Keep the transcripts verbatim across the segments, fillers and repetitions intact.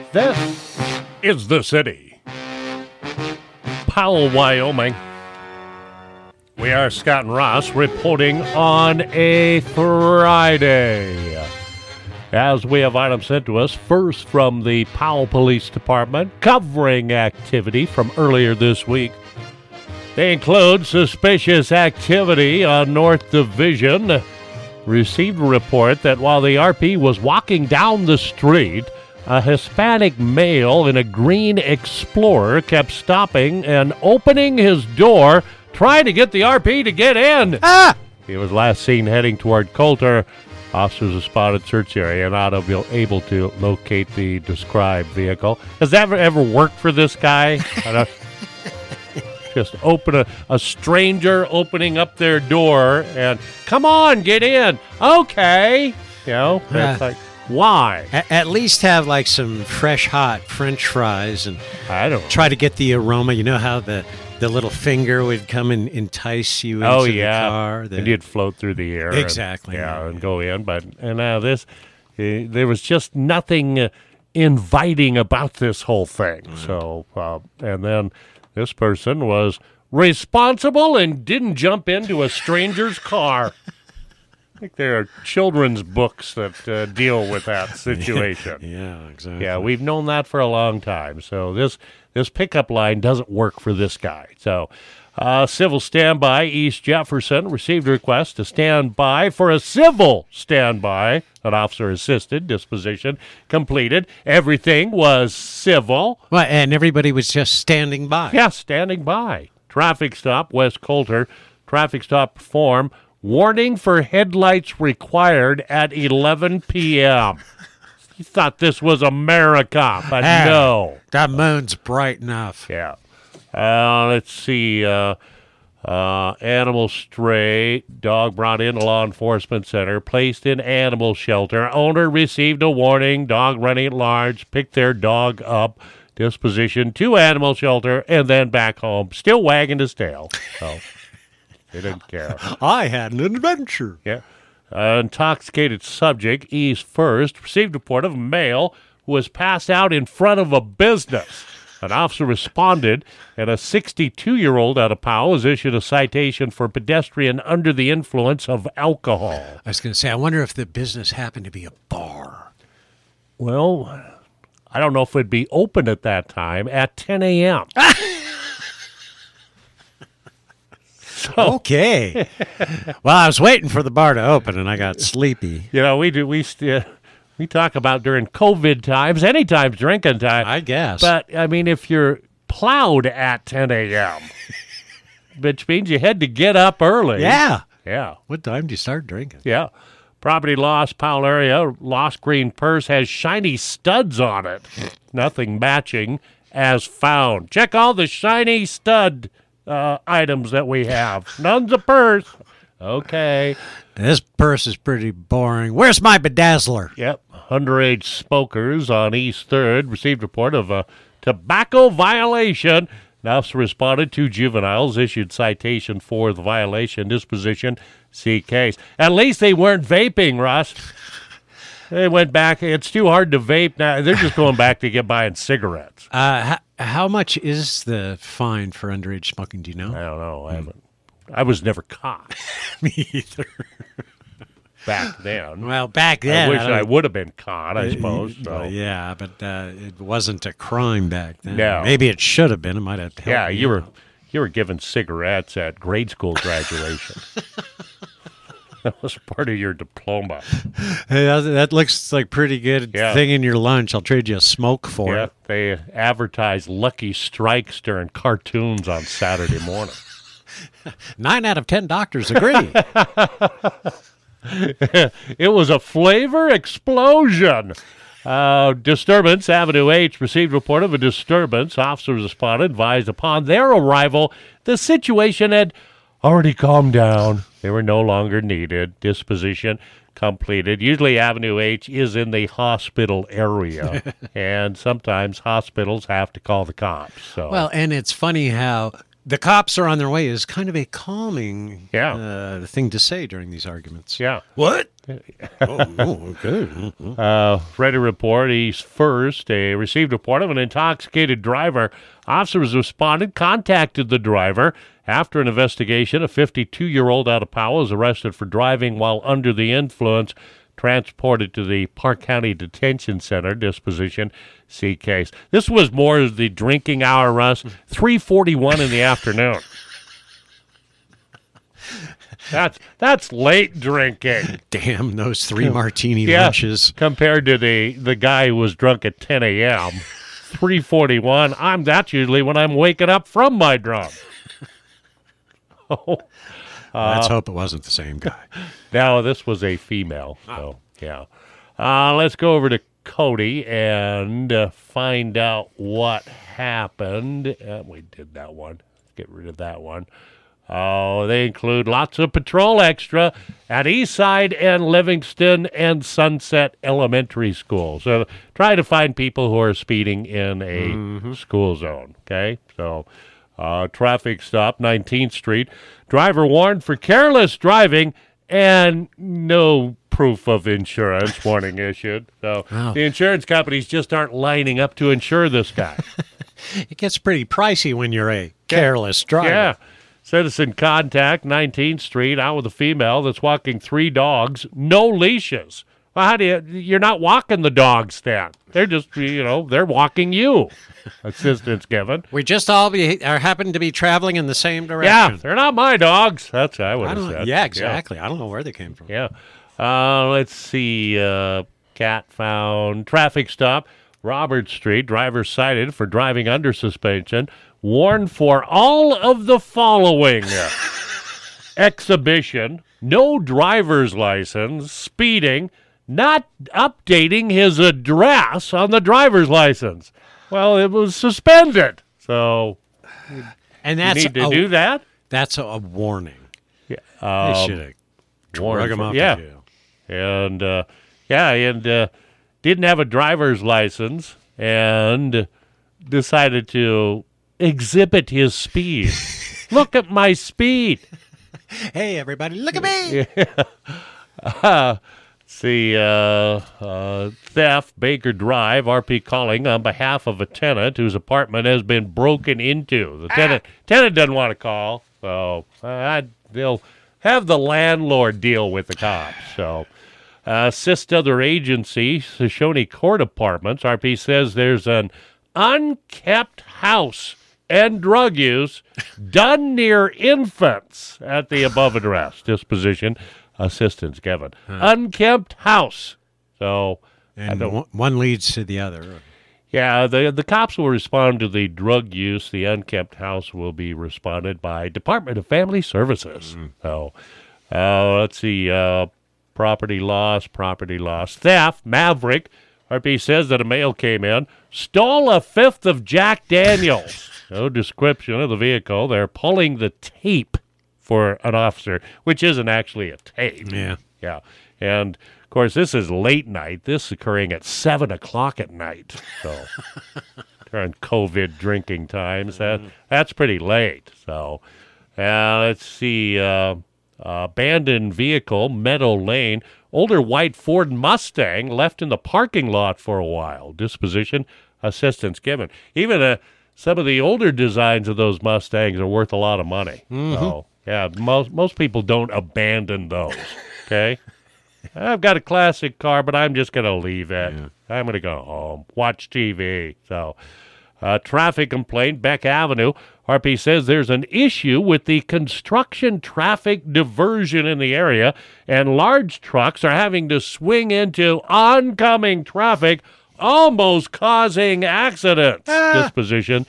This is the city. Powell, Wyoming. We are Scott and Ross reporting on a Friday. As we have items sent to us, first from the Powell Police Department, covering activity from earlier this week. They include suspicious activity on North Division. Received a report that while the R P was walking down the street, a Hispanic male in a green Explorer kept stopping and opening his door, trying to get the R P to get in. Ah! He was last seen heading toward Coulter. Officers have spotted search area and not able to locate the described vehicle. Has that ever, ever worked for this guy? I don't, just open a, a stranger opening up their door and, come on, get in. Okay. You know, it's Uh. like, why? A- At least have like some fresh, hot French fries and I don't know. try to get the aroma. You know how the, the little finger would come and entice you into Oh, the yeah. car? The, And you'd float through the air. Exactly. And, yeah, and go in. But and now this, uh, there was just nothing uh, inviting about this whole thing. Mm-hmm. So, uh, and then this person was responsible and didn't jump into a stranger's car. I think there are children's books that uh, deal with that situation. yeah, exactly. Yeah, we've known that for a long time. So this this pickup line doesn't work for this guy. So uh, civil standby, East Jefferson, received a request to stand by for a civil standby. An officer assisted disposition completed. Everything was civil. Well, and everybody was just standing by. Yeah, standing by. Traffic stop, West Coulter. Traffic stop performed. Warning for headlights required at eleven p.m. You thought this was America, but Ah, no. That moon's bright enough. Yeah. Uh, let's see. Uh, uh, animal stray. Dog brought in a law enforcement center. Placed in animal shelter. Owner received a warning. Dog running at large. Picked their dog up. Disposition to animal shelter. And then back home. Still wagging his tail. So they didn't care. I had an adventure. Yeah. Uh, intoxicated subject, East First, received a report of a male who was passed out in front of a business. An officer responded, and a sixty-two-year-old out of Powell was issued a citation for pedestrian under the influence of alcohol. I was going to say, I wonder if the business happened to be a bar. Well, I don't know if it'd be open at that time at ten a.m. Okay. Well, I was waiting for the bar to open, and I got sleepy. You know, we do we st- we talk about during COVID times, any times drinking time. I guess. But, I mean, if you're plowed at ten a.m., which means you had to get up early. Yeah. Yeah. What time do you start drinking? Yeah. Property lost, Powell area. Lost green purse has shiny studs on it. Nothing matching as found. Check all the shiny stud uh, items that we have. None's a purse. Okay. This purse is pretty boring. Where's my bedazzler? Yep. Underage smokers on East third received report of a tobacco violation. An officer responded. Two juveniles issued citation for the violation. Disposition, see case. At least they weren't vaping, Russ. They went back. It's too hard to vape now. They're just going back to get buying cigarettes. Uh, how, how much is the fine for underage smoking? Do you know? I don't know. I haven't. I was never caught Me either. back then. Well, back then. I wish don't- I would have been caught, I suppose. So. Well, yeah, but uh, it wasn't a crime back then. No. Maybe it should have been. It might have helped. Yeah, me you were out. you were given cigarettes at grade school graduation. That was part of your diploma. Hey, that, that looks like pretty good Yeah. thing in your lunch. I'll trade you a smoke for Yeah, it. they advertised Lucky Strikes during cartoons on Saturday morning. Nine out of ten doctors agree. It was a flavor explosion. Uh, disturbance, Avenue H received report of a disturbance. Officers responded, advised upon their arrival, the situation had already calmed down. They were no longer needed. Disposition completed. Usually Avenue H is in the hospital area, and sometimes hospitals have to call the cops. So. Well, and it's funny how the cops are on their way is kind of a calming Yeah. uh, thing to say during these arguments. yeah. What? oh, oh, okay. Uh, read a report. He's first. They received a report of an intoxicated driver. Officers responded, contacted the driver. After an investigation, a fifty-two-year-old out of Powell was arrested for driving while under the influence, transported to the Park County Detention Center. Disposition, see case. This was more of the drinking hour, Russ. three forty-one in the afternoon. That's that's late drinking. Damn those three martini Yeah, lunches. compared to the, the guy who was drunk at ten a.m. three forty-one, I'm that's usually when I'm waking up from my drunk. Oh, Let's hope it wasn't the same guy. now this was a female. So yeah, uh, let's go over to Cody and uh, find out what happened. Uh, we did that one. Get rid of that one. Oh, they include lots of patrol extra at Eastside and Livingston and Sunset Elementary School. So try to find people who are speeding in a mm-hmm. school zone, okay? So uh, traffic stop, nineteenth Street. Driver warned for careless driving and no proof of insurance warning issued. So wow. The insurance companies just aren't lining up to insure this guy. It gets pretty pricey when you're a careless driver. Yeah. Citizen contact, nineteenth Street, out with a female that's walking three dogs, no leashes. Well, how do you, you're not walking the dogs then. They're just, you know, they're walking you. Assistance given. We just all be, are happen to be traveling in the same direction. Yeah, they're not my dogs. That's what I would I have don't, said. Yeah, exactly. Yeah. I don't know where they came from. Yeah. Uh, let's see. Uh, cat found. Traffic stop, Robert Street. Driver cited for driving under suspension. Warned for all of the following: exhibition, no driver's license, speeding, not updating his address on the driver's license. Well, it was suspended, so and that's you need to a, do that. That's a, a warning. Yeah, they um, should have drug him off yeah, to jail. and uh, yeah, and uh, didn't have a driver's license and decided to exhibit his speed. Look at my speed. Hey, everybody, look at me. Yeah. Uh, see, uh, uh, theft, Baker Drive, R P calling on behalf of a tenant whose apartment has been broken into. The tenant ah. tenant doesn't want to call, so uh, they'll have the landlord deal with the cops. So, uh, assist other agency, Shoshone Court Apartments. R P says there's an unkept house and drug use done near infants at the above address. Disposition, assistance given. Huh. Unkempt house. So, and w- one leads to the other. Yeah, the the cops will respond to the drug use. The unkempt house will be responded by Department of Family Services. Mm-hmm. So, uh, let's see. Uh, property loss, property loss, theft, Maverick. R P says that a male came in, stole a fifth of Jack Daniels. No description of the vehicle. They're pulling the tape for an officer, which isn't actually a tape. Yeah. Yeah. And, of course, this is late night. This is occurring at seven o'clock at night. So, during COVID drinking times, that that's pretty late. So, uh, let's see. Uh, uh, abandoned vehicle, Meadow Lane. Older white Ford Mustang left in the parking lot for a while. Disposition, assistance given. Even a Some of the older designs of those Mustangs are worth a lot of money. Mm-hmm. So, yeah, most most people don't abandon those, okay? I've got a classic car, but I'm just going to leave it. Yeah. I'm going to go home, watch T V. So, uh, traffic complaint, Beck Avenue. R P says there's an issue with the construction traffic diversion in the area, and large trucks are having to swing into oncoming traffic, almost causing accidents. Ah. Disposition,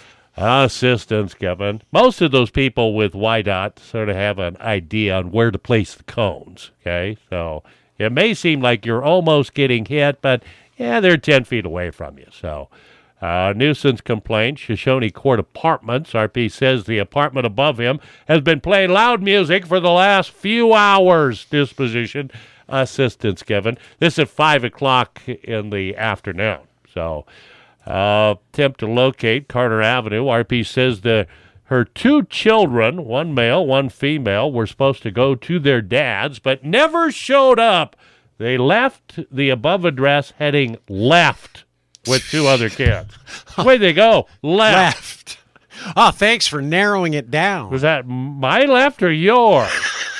assistance given. Most of those people with Y DOT sort of have an idea on where to place the cones, okay? So it may seem like you're almost getting hit, but, yeah, they're ten feet away from you. So uh, nuisance complaint, Shoshone Court Apartments. R P says the apartment above him has been playing loud music for the last few hours. Disposition, assistance given. This at five o'clock in the afternoon. So, uh, attempt to locate Carter Avenue. R P says the Her two children, one male, one female, were supposed to go to their dads, but never showed up. They left the above address heading left with two other kids. Where'd they go? Left. Left. Oh, thanks for narrowing it down. Was that my left or yours?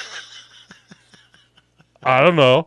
I don't know.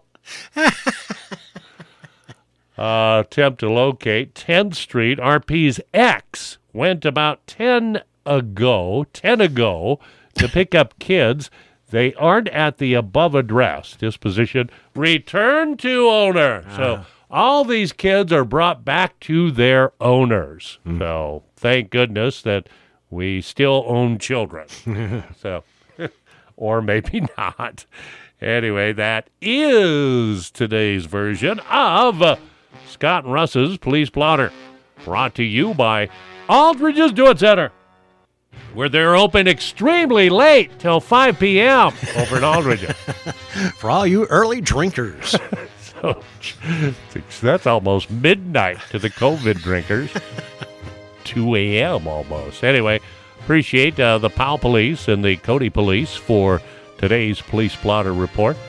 uh, attempt to locate tenth Street. R P's ex went about ten ago, ten ago, to pick up kids. They aren't at the above address. Disposition, return to owner. Ah. So all these kids are brought back to their owners. Mm. So thank goodness that we still own children. So, or maybe not. Anyway, that is today's version of uh, Scott and Russ's Police Blotter, brought to you by Aldridge's Do-It Center, where they're open extremely late, till five p.m. over at Aldridge. For all you early drinkers. So, that's almost midnight to the COVID drinkers. two a.m. almost. Anyway, appreciate uh, the Powell Police and the Cody Police for today's Police Blotter Report.